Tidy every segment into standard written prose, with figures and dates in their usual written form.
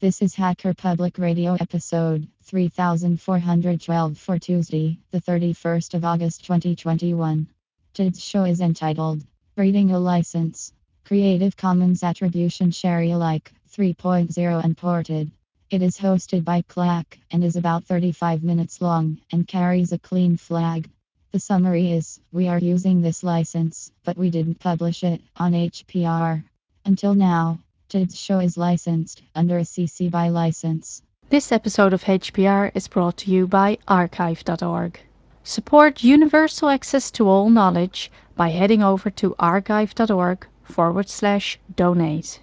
This is Hacker Public Radio episode 3412 for Tuesday, the 31st of August 2021. Today's show is entitled Reading a License. Creative Commons Attribution Share Alike 3.0 Unported. It is hosted by Clack and is about 35 minutes long and carries a clean flag. The summary is we are using this license, but we didn't publish it on HPR. Until now. Today's show is licensed under a CC BY license. This episode of HPR is brought to you by archive.org. Support universal access to all knowledge by heading over to archive.org/donate.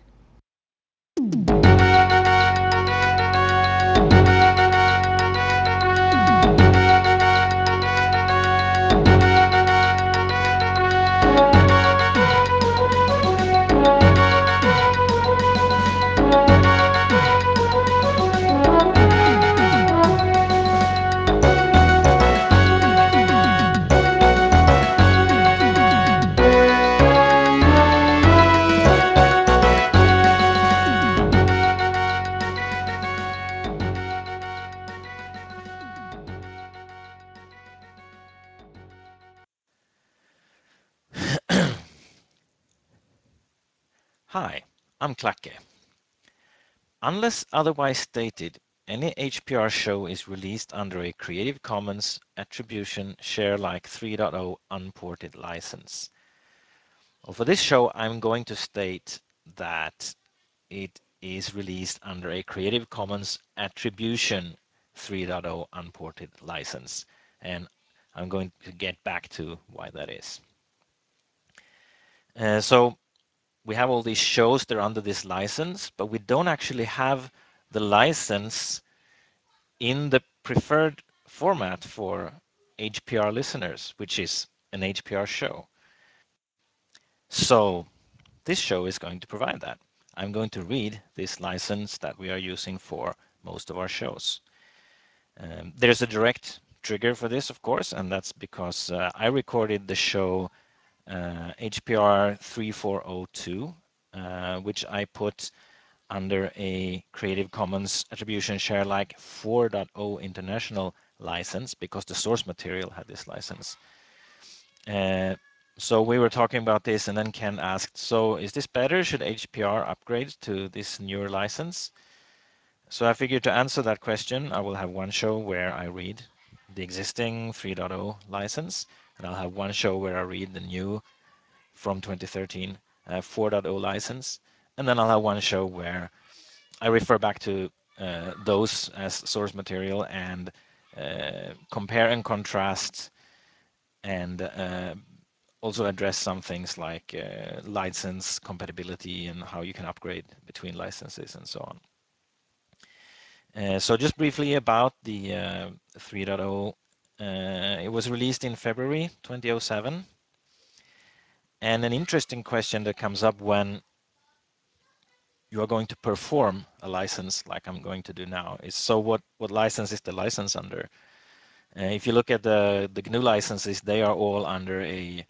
Hi, I'm Klacke. Unless otherwise stated, any HPR show is released under a Creative Commons Attribution Share Alike 3.0 Unported license. Well, for this show, I'm going to state that it is released under a Creative Commons Attribution 3.0 Unported license, and I'm going to get back to why that is. So we have all these shows, they're under this license, but we don't actually have the license in the preferred format for HPR listeners, which is an HPR show. So this show is going to provide that. I'm going to read this license that we are using for most of our shows. There's a direct trigger for this, of course, and that's because I recorded the show HPR 3402, which I put under a Creative Commons Attribution Share Alike 4.0 International license because the source material had this license. So we were talking about this, and then Ken asked, so is this better? Should HPR upgrade to this newer license? So I figured to answer that question, I will have one show where I read the existing 3.0 license, and I'll have one show where I read the new from 2013 4.0 license, and then I'll have one show where I refer back to those as source material and compare and contrast and also address some things like license compatibility and how you can upgrade between licenses and so on. So just briefly about the 3.0, it was released in February 2007. And an interesting question that comes up when you are going to perform a license like I'm going to do now is, so what license is the license under? If you look at the GNU licenses, they are all under a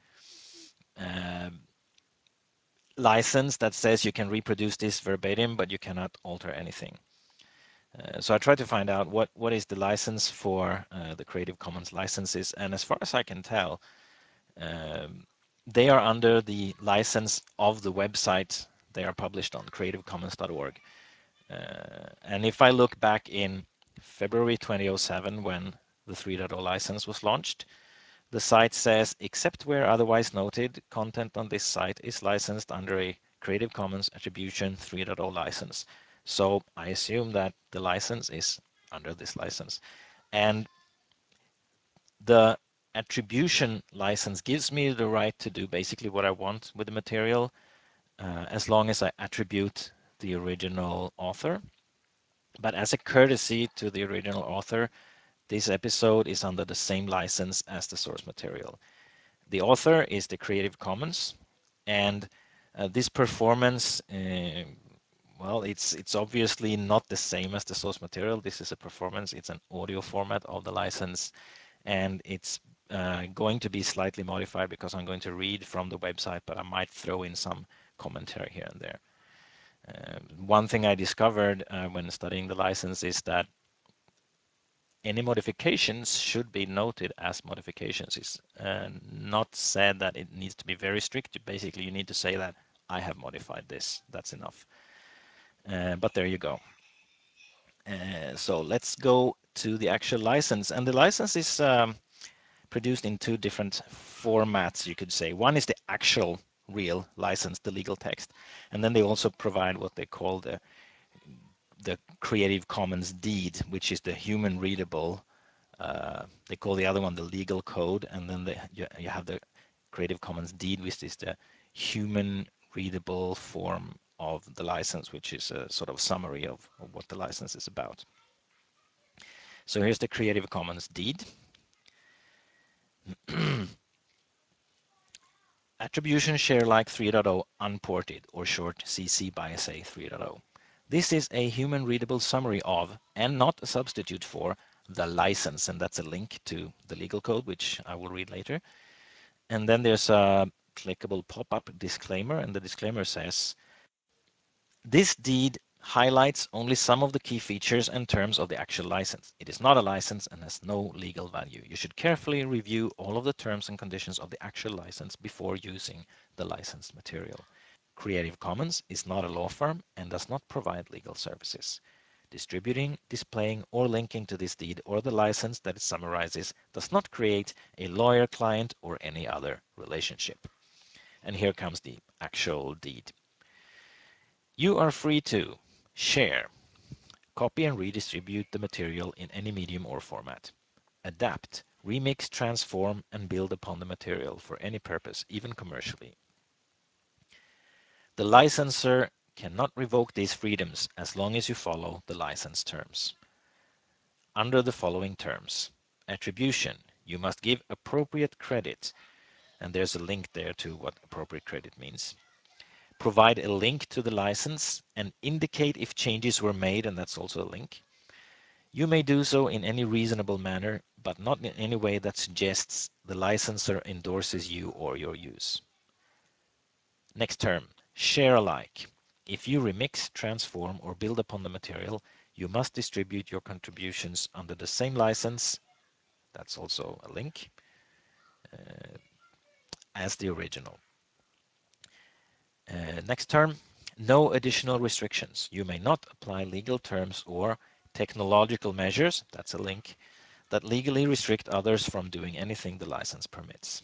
license that says you can reproduce this verbatim, but you cannot alter anything. So I tried to find out what is the license for the Creative Commons licenses, and as far as I can tell, they are under the license of the website they are published on, creativecommons.org. And if I look back in February 2007, when the 3.0 license was launched, the site says, except where otherwise noted, content on this site is licensed under a Creative Commons Attribution 3.0 license. So I assume that the license is under this license. And the attribution license gives me the right to do basically what I want with the material, as long as I attribute the original author. But as a courtesy to the original author, this episode is under the same license as the source material. The author is the Creative Commons, and this performance, well, it's obviously not the same as the source material. This is a performance. It's an audio format of the license, and it's going to be slightly modified because I'm going to read from the website, but I might throw in some commentary here and there. One thing I discovered when studying the license is that any modifications should be noted as modifications. It's not said that it needs to be very strict. Basically, you need to say that I have modified this. That's enough. But there you go. So let's go to the actual license. And the license is produced in two different formats, you could say. One is the actual real license, the legal text. And then they also provide what they call the Creative Commons deed, which is the human readable. They call the other one the legal code. And then you have the Creative Commons deed, which is the human readable form of the license, which is a sort of summary of what the license is about. So here's the Creative Commons deed. Attribution Share Alike 3.0 Unported, or short CC by SA 3.0. This is a human readable summary of, and not a substitute for, the license, and that's a link to the legal code, which I will read later. And then there's a clickable pop-up disclaimer, and the disclaimer says, this deed highlights only some of the key features and terms of the actual license. It is not a license and has no legal value. You should carefully review all of the terms and conditions of the actual license before using the licensed material. Creative Commons is not a law firm and does not provide legal services. Distributing, displaying, or linking to this deed or the license that it summarizes does not create a lawyer-client or any other relationship. And here comes the actual deed. You are free to share, copy and redistribute the material in any medium or format, adapt, remix, transform, and build upon the material for any purpose, even commercially. The licensor cannot revoke these freedoms as long as you follow the license terms. Under the following terms: attribution, you must give appropriate credit, and there's a link there to what appropriate credit means. Provide a link to the license and indicate if changes were made, and that's also a link. You may do so in any reasonable manner, but not in any way that suggests the licensor endorses you or your use. Next term, share alike. If you remix, transform, or build upon the material, you must distribute your contributions under the same license, that's also a link, as the original. Next term, no additional restrictions. You may not apply legal terms or technological measures, that's a link, that legally restrict others from doing anything the license permits.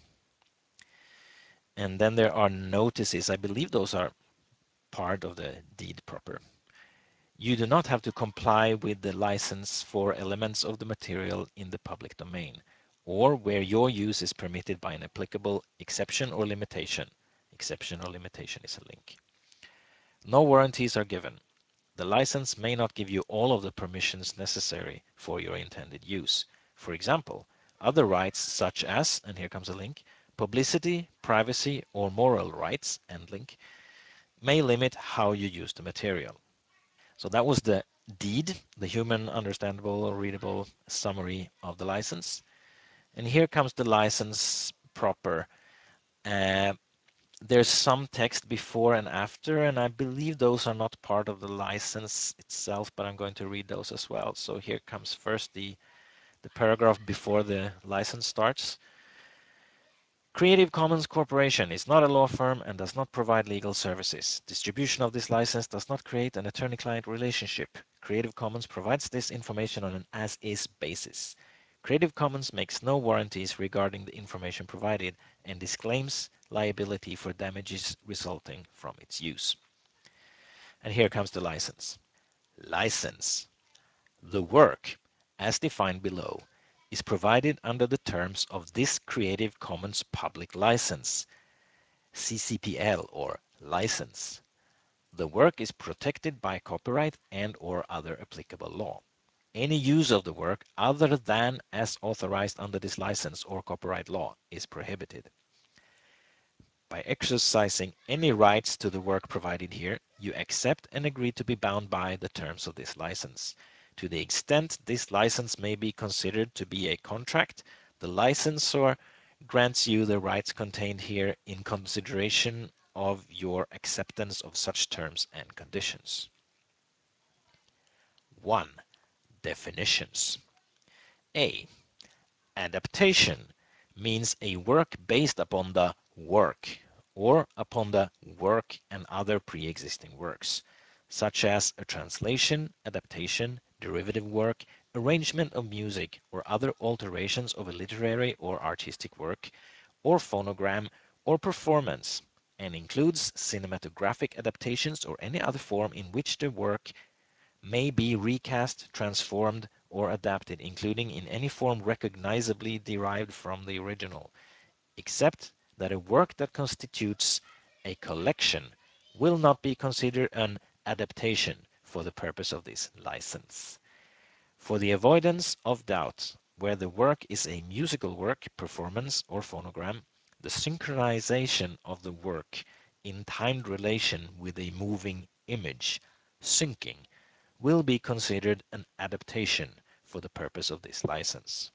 And then there are notices. I believe those are part of the deed proper. You do not have to comply with the license for elements of the material in the public domain, or where your use is permitted by an applicable exception or limitation. Exception or limitation is a link. No warranties are given. The license may not give you all of the permissions necessary for your intended use. For example, other rights such as, and here comes a link, publicity, privacy, or moral rights, end link, may limit how you use the material. So that was the deed, the human understandable or readable summary of the license. And here comes the license proper. There's some text before and after, and I believe those are not part of the license itself, but I'm going to read those as well. So here comes first the paragraph before the license starts. Creative Commons Corporation is not a law firm and does not provide legal services. Distribution of this license does not create an attorney-client relationship. Creative Commons provides this information on an as-is basis. Creative Commons makes no warranties regarding the information provided and disclaims liability for damages resulting from its use. And here comes the license. License. The work, as defined below, is provided under the terms of this Creative Commons public license, CCPL or license. The work is protected by copyright and/or other applicable law. Any use of the work other than as authorized under this license or copyright law is prohibited. By exercising any rights to the work provided here, you accept and agree to be bound by the terms of this license. To the extent this license may be considered to be a contract, the licensor grants you the rights contained here in consideration of your acceptance of such terms and conditions. 1. Definitions. A. Adaptation means a work based upon the work or upon the work and other pre-existing works, such as a translation, adaptation, derivative work, arrangement of music, or other alterations of a literary or artistic work, or phonogram, or performance, and includes cinematographic adaptations or any other form in which the work may be recast, transformed, or adapted, including in any form recognizably derived from the original, except that a work that constitutes a collection will not be considered an adaptation for the purpose of this license. For the avoidance of doubt, where the work is a musical work, performance, or phonogram, the synchronization of the work in timed relation with a moving image, syncing, will be considered an adaptation for the purpose of this license.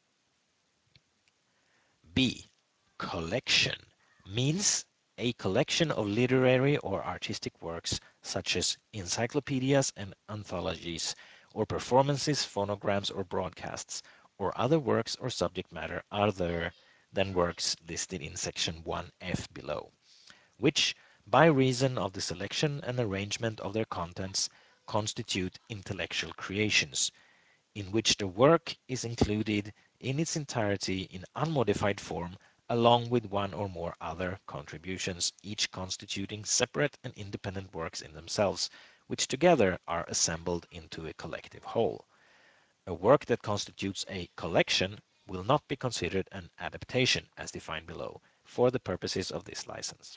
B. Collection means a collection of literary or artistic works such as encyclopedias and anthologies, or performances, phonograms, or broadcasts, or other works or subject matter other than works listed in section 1F below, which, by reason of the selection and arrangement of their contents, constitute intellectual creations, in which the work is included in its entirety in unmodified form, along with one or more other contributions, each constituting separate and independent works in themselves, which together are assembled into a collective whole. A work that constitutes a collection will not be considered an adaptation, as defined below, for the purposes of this license.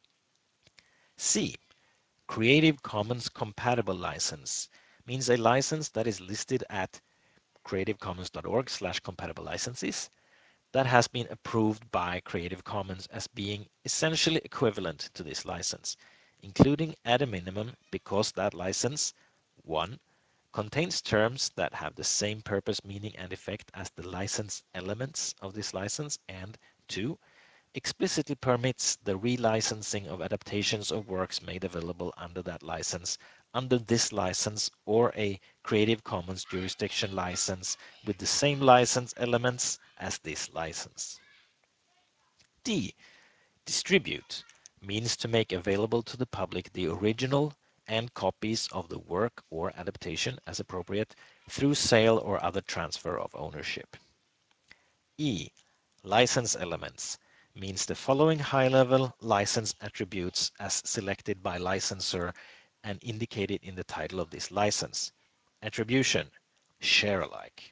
C. Creative Commons Compatible License means a license that is listed at creativecommons.org/compatible licenses that has been approved by Creative Commons as being essentially equivalent to this license, including at a minimum because that license 1. Contains terms that have the same purpose, meaning, and effect as the license elements of this license, and 2. Explicitly permits the relicensing of adaptations of works made available under that license, under this license, or a Creative Commons jurisdiction license with the same license elements as this license. D. Distribute means to make available to the public the original and copies of the work or adaptation as appropriate through sale or other transfer of ownership. E. License elements means the following high-level license attributes as selected by licensor and indicated in the title of this license. Attribution, share alike.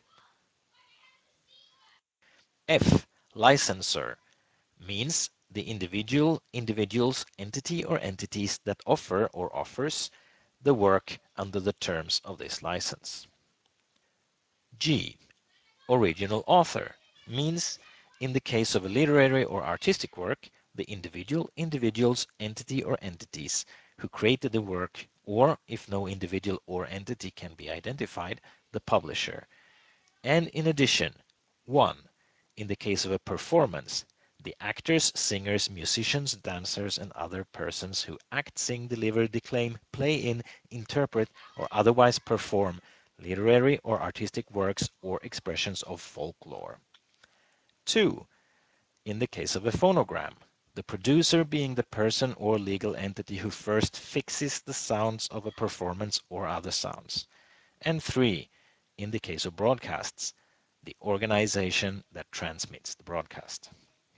F. Licensor means the individuals, entity or entities that offer or offers the work under the terms of this license. G. Original author means, in the case of a literary or artistic work, the individuals, entity or entities who created the work, or if no individual or entity can be identified, the publisher. And in addition, 1. In the case of a performance, the actors, singers, musicians, dancers, and other persons who act, sing, deliver, declaim, play in, interpret, or otherwise perform literary or artistic works or expressions of folklore. 2. In the case of a phonogram, the producer being the person or legal entity who first fixes the sounds of a performance or other sounds. And 3. In the case of broadcasts, the organization that transmits the broadcast.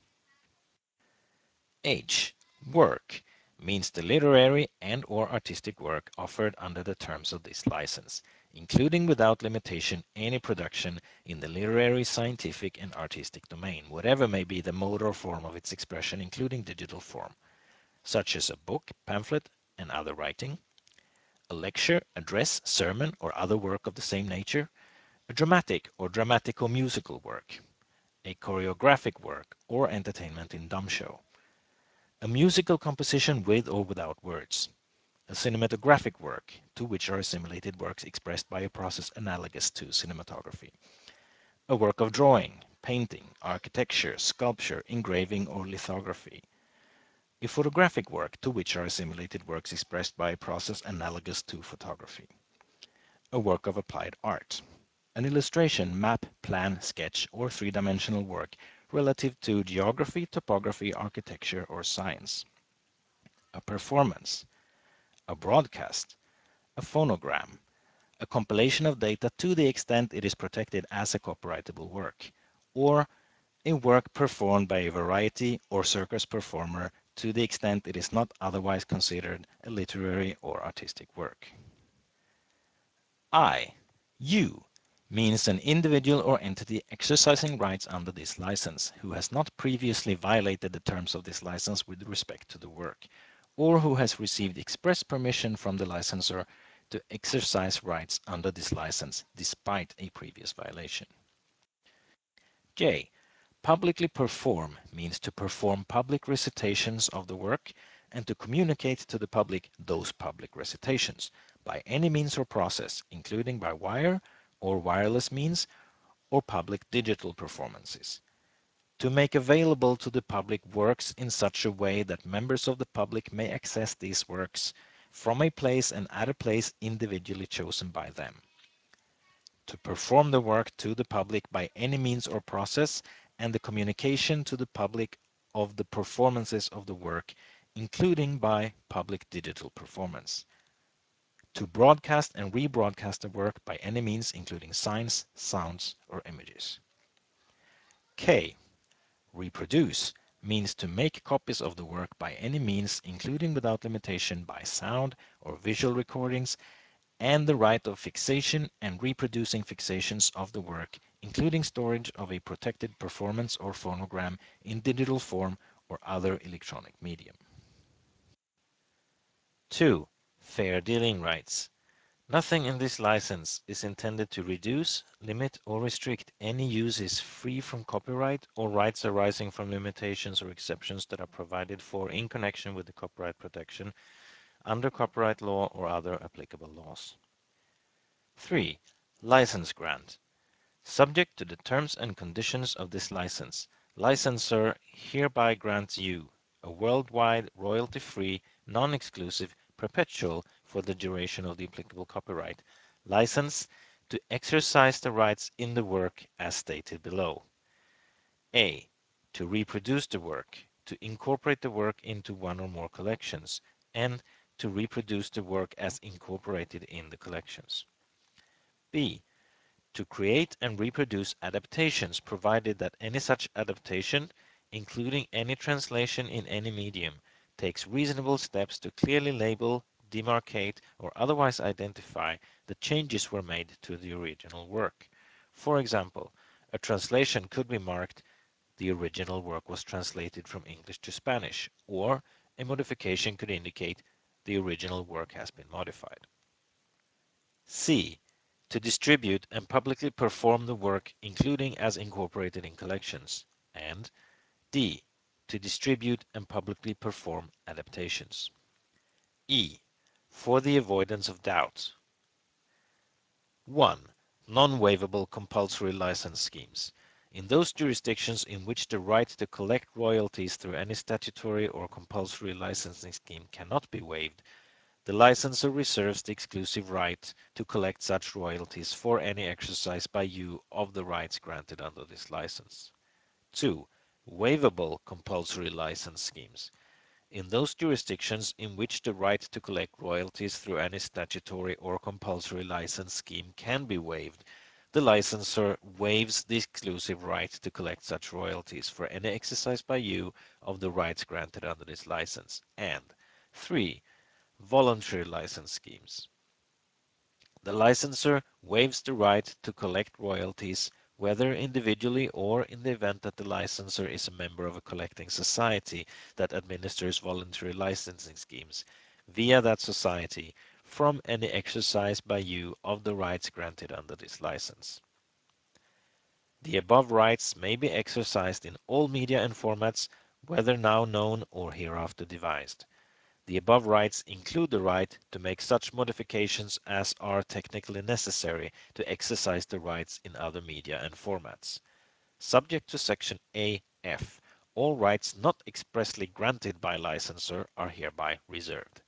H. Work means the literary and/or artistic work offered under the terms of this license, including without limitation any production in the literary, scientific, and artistic domain, whatever may be the mode or form of its expression, including digital form, such as a book, pamphlet, and other writing, a lecture, address, sermon, or other work of the same nature, a dramatic or dramatico-musical work, a choreographic work, or entertainment in dumb show, a musical composition with or without words, a cinematographic work, to which are assimilated works expressed by a process analogous to cinematography, a work of drawing, painting, architecture, sculpture, engraving, or lithography, A photographic work, to which are simulated works expressed by a process analogous to photography. A work of applied art. An illustration, map, plan, sketch, or three-dimensional work relative to geography, topography, architecture, or science. A performance. A broadcast. A phonogram. A compilation of data to the extent it is protected as a copyrightable work. Or a work performed by a variety or circus performer to the extent it is not otherwise considered a literary or artistic work. I, you, means an individual or entity exercising rights under this license who has not previously violated the terms of this license with respect to the work, or who has received express permission from the licensor to exercise rights under this license despite a previous violation. J. Publicly perform means to perform public recitations of the work and to communicate to the public those public recitations by any means or process, including by wire or wireless means or public digital performances. To make available to the public works in such a way that members of the public may access these works from a place and at a place individually chosen by them. To perform the work to the public by any means or process, and the communication to the public of the performances of the work, including by public digital performance. To broadcast and rebroadcast the work by any means, including signs, sounds, or images. K. Reproduce means to make copies of the work by any means, including without limitation by sound or visual recordings, and the right of fixation and reproducing fixations of the work, including storage of a protected performance or phonogram in digital form or other electronic medium. 2. Fair dealing rights. Nothing in this license is intended to reduce, limit, or restrict any uses free from copyright or rights arising from limitations or exceptions that are provided for in connection with the copyright protection under copyright law or other applicable laws. 3. License grant. Subject to the terms and conditions of this license, licensor hereby grants you a worldwide, royalty-free, non-exclusive, perpetual, for the duration of the applicable copyright, license to exercise the rights in the work as stated below. A. To reproduce the work, to incorporate the work into one or more collections, and to reproduce the work as incorporated in the collections. B. To create and reproduce adaptations, provided that any such adaptation, including any translation in any medium, takes reasonable steps to clearly label, demarcate, or otherwise identify the changes were made to the original work. For example, a translation could be marked "The original work was translated from English to Spanish," or a modification could indicate "The original work has been modified." C. To distribute and publicly perform the work, including as incorporated in collections. And D. To distribute and publicly perform adaptations. E. For the avoidance of doubt. 1. Non-waivable compulsory license schemes. In those jurisdictions in which the right to collect royalties through any statutory or compulsory licensing scheme cannot be waived, the licensor reserves the exclusive right to collect such royalties for any exercise by you of the rights granted under this license. 2. Waivable compulsory license schemes. In those jurisdictions in which the right to collect royalties through any statutory or compulsory license scheme can be waived, the licensor waives the exclusive right to collect such royalties for any exercise by you of the rights granted under this license. And 3. Voluntary license schemes. The licensor waives the right to collect royalties, whether individually or in the event that the licensor is a member of a collecting society that administers voluntary licensing schemes, via that society, from any exercise by you of the rights granted under this license. The above rights may be exercised in all media and formats, whether now known or hereafter devised. The above rights include the right to make such modifications as are technically necessary to exercise the rights in other media and formats. Subject to Section A.F. all rights not expressly granted by licensor are hereby reserved.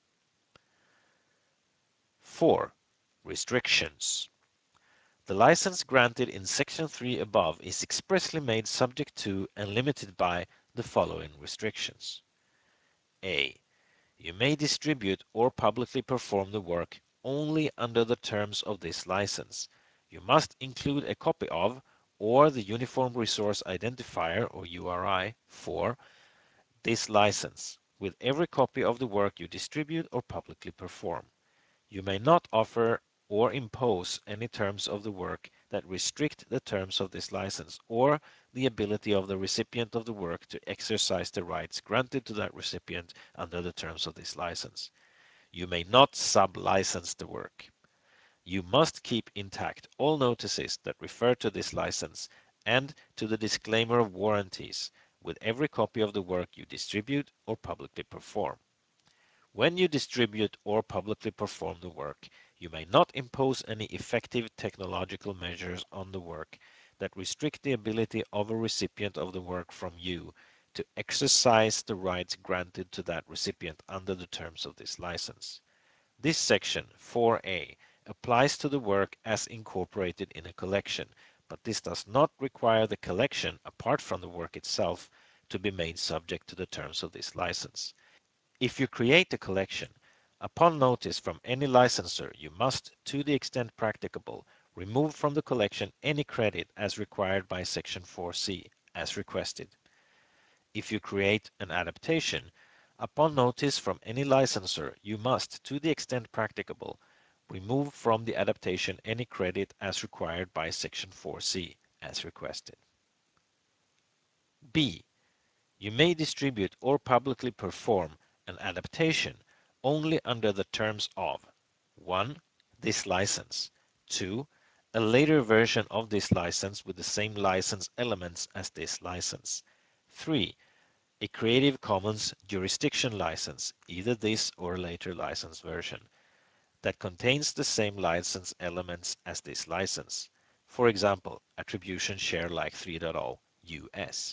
4. Restrictions. The license granted in Section 3 above is expressly made subject to and limited by the following restrictions. A. You may distribute or publicly perform the work only under the terms of this license. You must include a copy of or the Uniform Resource Identifier or URI for this license with every copy of the work you distribute or publicly perform. You may not offer or impose any terms of the work that restrict the terms of this license or the ability of the recipient of the work to exercise the rights granted to that recipient under the terms of this license. You may not sub-license the work. You must keep intact all notices that refer to this license and to the disclaimer of warranties with every copy of the work you distribute or publicly perform. When you distribute or publicly perform the work, you may not impose any effective technological measures on the work that restrict the ability of a recipient of the work from you to exercise the rights granted to that recipient under the terms of this license. This section, 4a, applies to the work as incorporated in a collection, but this does not require the collection, apart from the work itself, to be made subject to the terms of this license. If you create a collection, upon notice from any licensor, you must, to the extent practicable, remove from the collection any credit as required by Section 4c, as requested. If you create an adaptation, upon notice from any licensor, you must, to the extent practicable, remove from the adaptation any credit as required by Section 4c, as requested. B. You may distribute or publicly perform an adaptation only under the terms of 1. This license. 2. A later version of this license with the same license elements as this license. 3. A Creative Commons jurisdiction license, either this or a later license version, that contains the same license elements as this license. For example, Attribution Share Alike 3.0 US.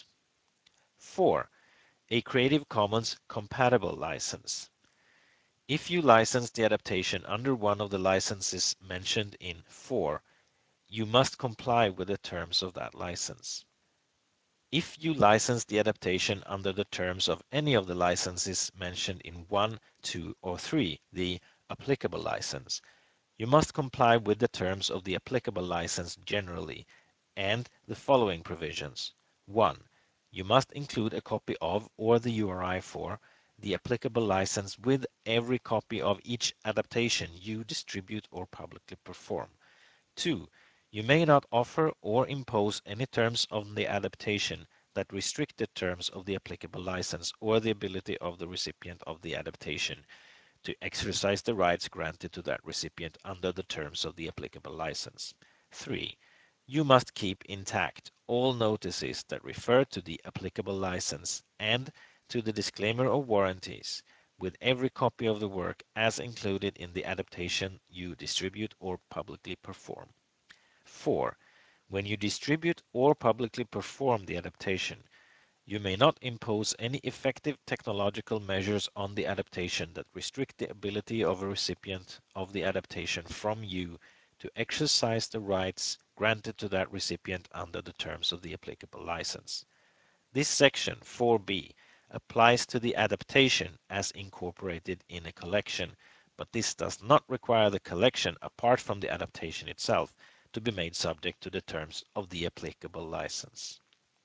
4. A Creative Commons compatible license. If you license the adaptation under one of the licenses mentioned in 4, you must comply with the terms of that license. If you license the adaptation under the terms of any of the licenses mentioned in 1, 2, or 3, the applicable license, you must comply with the terms of the applicable license generally and the following provisions. 1. You must include a copy of or the URI for the applicable license with every copy of each adaptation you distribute or publicly perform. 2. You may not offer or impose any terms on the adaptation that restrict the terms of the applicable license or the ability of the recipient of the adaptation to exercise the rights granted to that recipient under the terms of the applicable license. 3. You must keep intact all notices that refer to the applicable license and to the disclaimer of warranties with every copy of the work as included in the adaptation you distribute or publicly perform. 4. When you distribute or publicly perform the adaptation, you may not impose any effective technological measures on the adaptation that restrict the ability of a recipient of the adaptation from you to exercise the rights granted to that recipient under the terms of the applicable license. This section, 4b, applies to the adaptation as incorporated in a collection, but this does not require the collection, apart from the adaptation itself, to be made subject to the terms of the applicable license.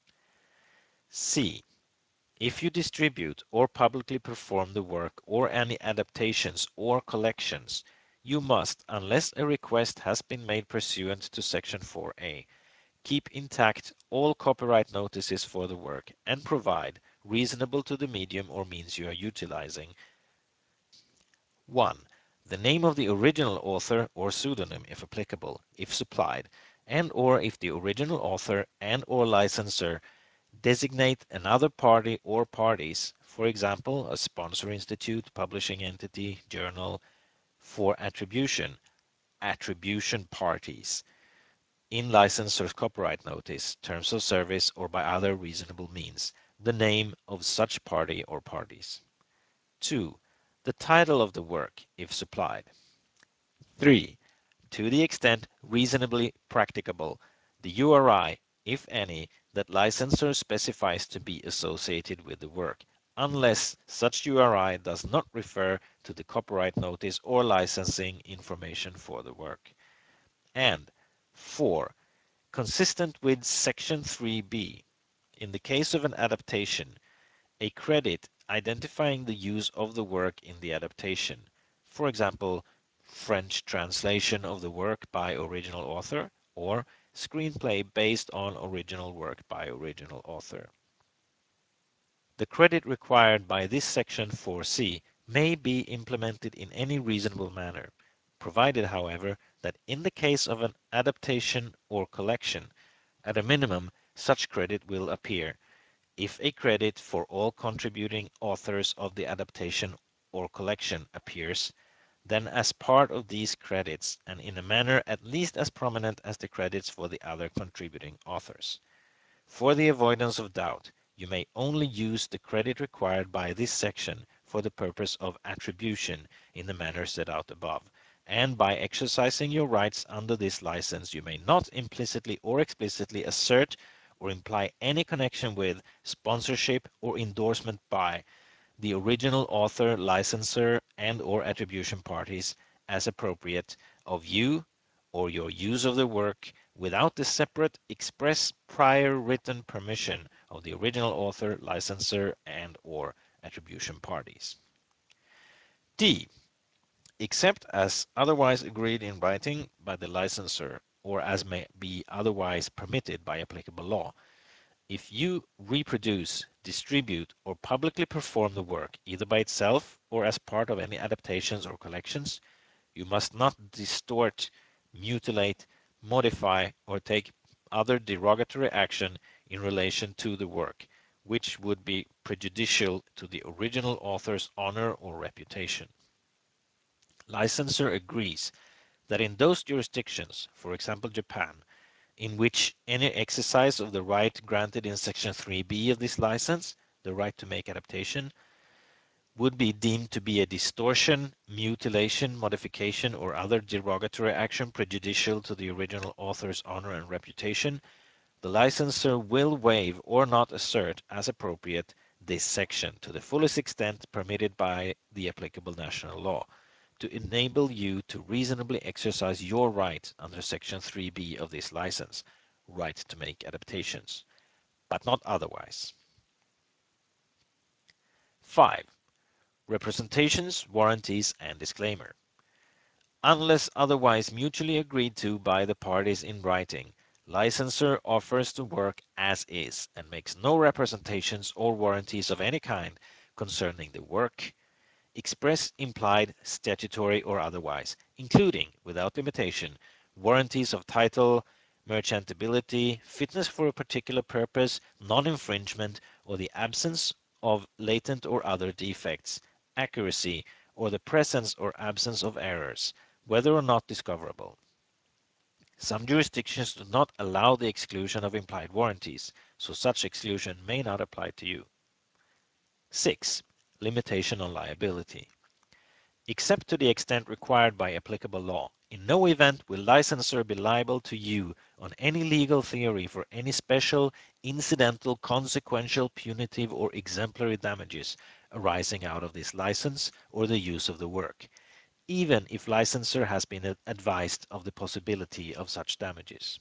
C. If you distribute or publicly perform the work or any adaptations or collections, you must, unless a request has been made pursuant to Section 4a, keep intact all copyright notices for the work and provide, reasonable to the medium or means you are utilizing, 1. The name of the original author or pseudonym, if applicable, if supplied, and/or if the original author and/or licensor designate another party or parties, for example, a sponsor institute, publishing entity, journal, for attribution, attribution parties, in licensor's copyright notice, terms of service, or by other reasonable means, the name of such party or parties. 2. The title of the work, if supplied. 3. To the extent reasonably practicable, the URI, if any, that licensor specifies to be associated with the work, unless such URI does not refer to the copyright notice or licensing information for the work. And 4. Consistent with Section 3b, in the case of an adaptation, a credit identifying the use of the work in the adaptation. For example, French translation of the work by original author or screenplay based on original work by original author. The credit required by this section 4c may be implemented in any reasonable manner, provided, however, that in the case of an adaptation or collection, at a minimum, such credit will appear if a credit for all contributing authors of the adaptation or collection appears, then as part of these credits and in a manner at least as prominent as the credits for the other contributing authors. For the avoidance of doubt, you may only use the credit required by this section for the purpose of attribution in the manner set out above, and by exercising your rights under this license you may not implicitly or explicitly assert or imply any connection with, sponsorship, or endorsement by the original author, licensor, and/or attribution parties as appropriate of you or your use of the work without the separate express prior written permission of the original author, licensor, and/or attribution parties. D. Except as otherwise agreed in writing by the licensor or as may be otherwise permitted by applicable law, if you reproduce, distribute, or publicly perform the work, either by itself or as part of any adaptations or collections, you must not distort, mutilate, modify, or take other derogatory action in relation to the work, which would be prejudicial to the original author's honor or reputation. Licensor agrees that in those jurisdictions, for example Japan, in which any exercise of the right granted in Section 3b of this license, the right to make adaptation, would be deemed to be a distortion, mutilation, modification, or other derogatory action prejudicial to the original author's honor and reputation, the licensor will waive or not assert, as appropriate, this section to the fullest extent permitted by the applicable national law, to enable you to reasonably exercise your right under Section 3b of this license, right to make adaptations, but not otherwise. 5. Representations, warranties, and disclaimer. Unless otherwise mutually agreed to by the parties in writing, licensor offers to work as is and makes no representations or warranties of any kind concerning the work, express, implied, statutory, or otherwise, including, without limitation, warranties of title, merchantability, fitness for a particular purpose, non-infringement, or the absence of latent or other defects, accuracy, or the presence or absence of errors, whether or not discoverable. Some jurisdictions do not allow the exclusion of implied warranties, so such exclusion may not apply to you. 6. Limitation on liability. Except to the extent required by applicable law, in no event will licensor be liable to you on any legal theory for any special, incidental, consequential, punitive, or exemplary damages arising out of this license or the use of the work, even if licensor has been advised of the possibility of such damages.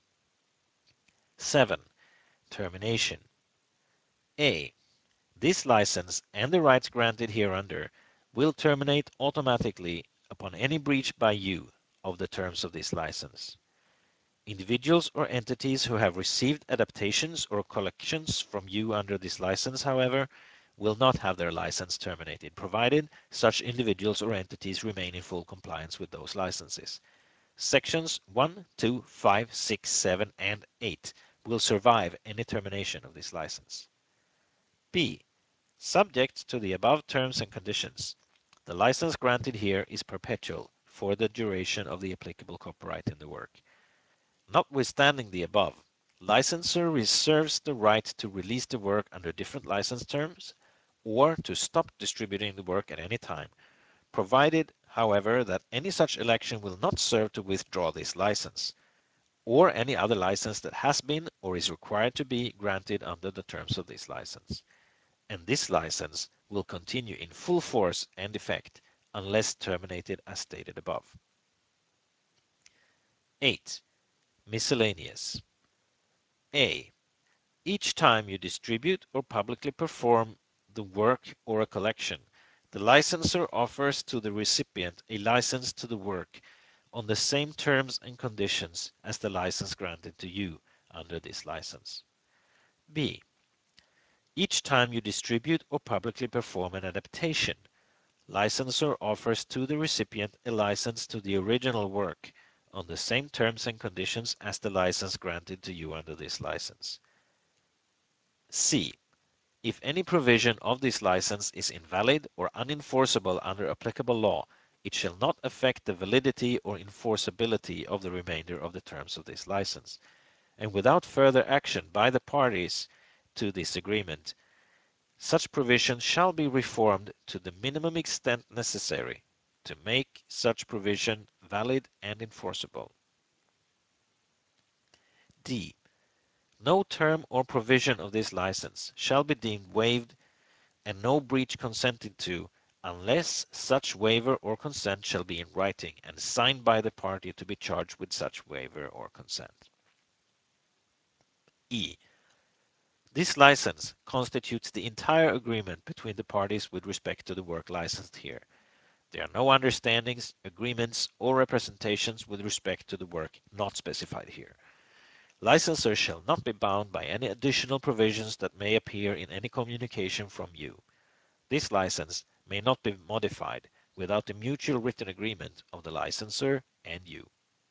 7. Termination. A. This license and the rights granted hereunder will terminate automatically upon any breach by you of the terms of this license. Individuals or entities who have received adaptations or collections from you under this license, however, will not have their license terminated, provided such individuals or entities remain in full compliance with those licenses. Sections 1, 2, 5, 6, 7, and 8 will survive any termination of this license. B. Subject to the above terms and conditions, the license granted here is perpetual for the duration of the applicable copyright in the work. Notwithstanding the above, licensor reserves the right to release the work under different license terms or to stop distributing the work at any time, provided, however, that any such election will not serve to withdraw this license, or any other license that has been or is required to be granted under the terms of this license. And this license will continue in full force and effect unless terminated as stated above. 8. Miscellaneous. A. Each time you distribute or publicly perform the work or a collection, the licensor offers to the recipient a license to the work on the same terms and conditions as the license granted to you under this license. B. Each time you distribute or publicly perform an adaptation, licensor offers to the recipient a license to the original work on the same terms and conditions as the license granted to you under this license. C. If any provision of this license is invalid or unenforceable under applicable law, it shall not affect the validity or enforceability of the remainder of the terms of this license. And without further action by the parties to this agreement, such provision shall be reformed to the minimum extent necessary to make such provision valid and enforceable. D. No term or provision of this license shall be deemed waived and no breach consented to unless such waiver or consent shall be in writing and signed by the party to be charged with such waiver or consent. E. This license constitutes the entire agreement between the parties with respect to the work licensed here. There are no understandings, agreements, or representations with respect to the work not specified here. Licensors shall not be bound by any additional provisions that may appear in any communication from you. This license may not be modified without the mutual written agreement of the licensor and you.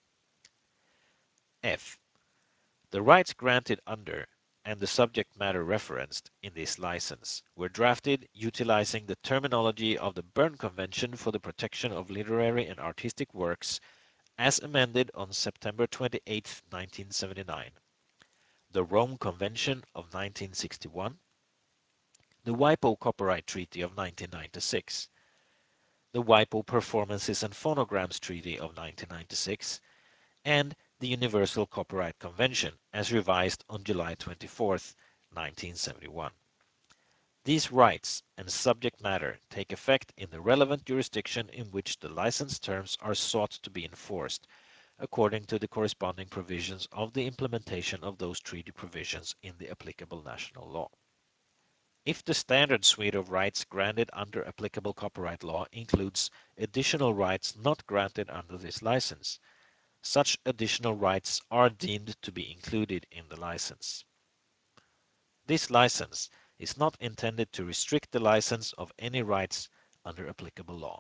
F. The rights granted under and the subject matter referenced in this license were drafted utilizing the terminology of the Berne Convention for the Protection of Literary and Artistic Works as amended on September 28, 1979, the Rome Convention of 1961, the WIPO Copyright Treaty of 1996, the WIPO Performances and Phonograms Treaty of 1996, and the Universal Copyright Convention as revised on July 24, 1971. These rights and subject matter take effect in the relevant jurisdiction in which the license terms are sought to be enforced, according to the corresponding provisions of the implementation of those treaty provisions in the applicable national law. If the standard suite of rights granted under applicable copyright law includes additional rights not granted under this license, such additional rights are deemed to be included in the license. This license is not intended to restrict the license of any rights under applicable law.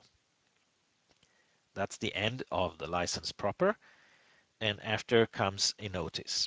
That's the end of the license proper, and after comes a notice.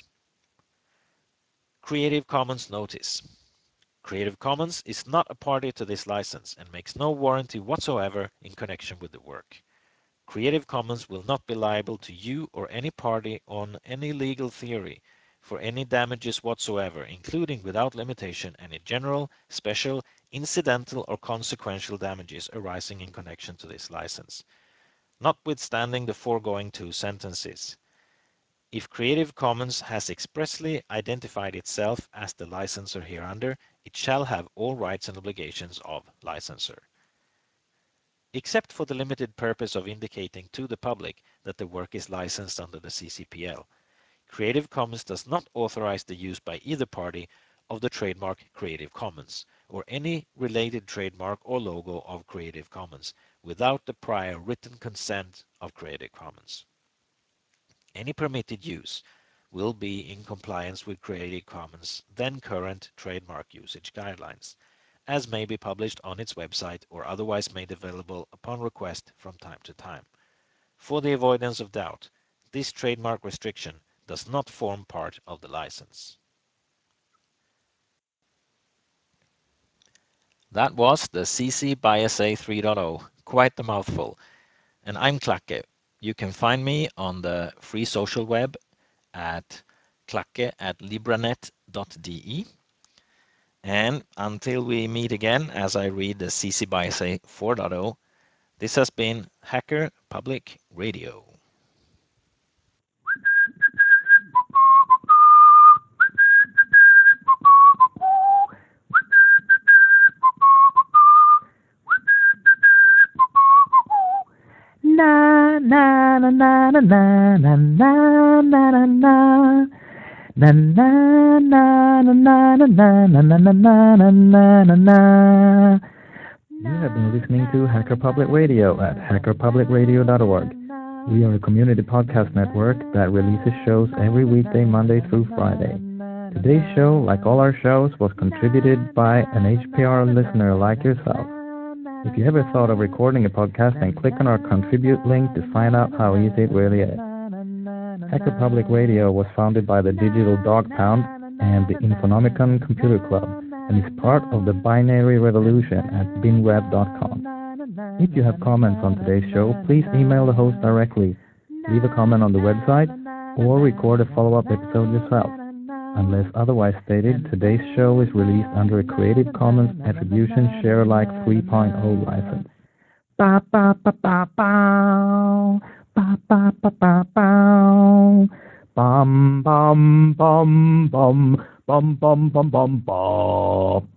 Creative Commons notice. Creative Commons is not a party to this license and makes no warranty whatsoever in connection with the work. Creative Commons will not be liable to you or any party on any legal theory for any damages whatsoever, including without limitation any general, special, incidental, or consequential damages arising in connection to this license. Notwithstanding the foregoing two sentences, if Creative Commons has expressly identified itself as the licensor hereunder, it shall have all rights and obligations of licensor. Except for the limited purpose of indicating to the public that the work is licensed under the CCPL, Creative Commons does not authorize the use by either party of the trademark Creative Commons or any related trademark or logo of Creative Commons without the prior written consent of Creative Commons. Any permitted use will be in compliance with Creative Commons' then current trademark usage guidelines, as may be published on its website or otherwise made available upon request from time to time. For the avoidance of doubt, this trademark restriction does not form part of the license. That was the CC by SA 3.0, quite the mouthful. And I'm Klacke. You can find me on the free social web at klacke@libranet.de. And until we meet again, as I read the CC BY-SA 4.0, this has been Hacker Public Radio. Na na na na na na na na na na na. Na na na na na na na na na na na na na na. You have been listening to Hacker Public Radio at hackerpublicradio.org. We are a community podcast network that releases shows every weekday, Monday through Friday. Today's show, like all our shows, was contributed by an HPR listener like yourself. If you ever thought of recording a podcast, then click on our contribute link to find out how easy it really is. Hacker Public Radio was founded by the Digital Dog Pound and the Infonomicon Computer Club and is part of the Binary Revolution at binweb.com. If you have comments on today's show, please email the host directly, leave a comment on the website, or record a follow-up episode yourself. Unless otherwise stated, today's show is released under a Creative Commons Attribution Share Alike 3.0 license. Ba ba ba ba ba ba ba ba ba ba bum bum bum bum bum bum bum bum bum.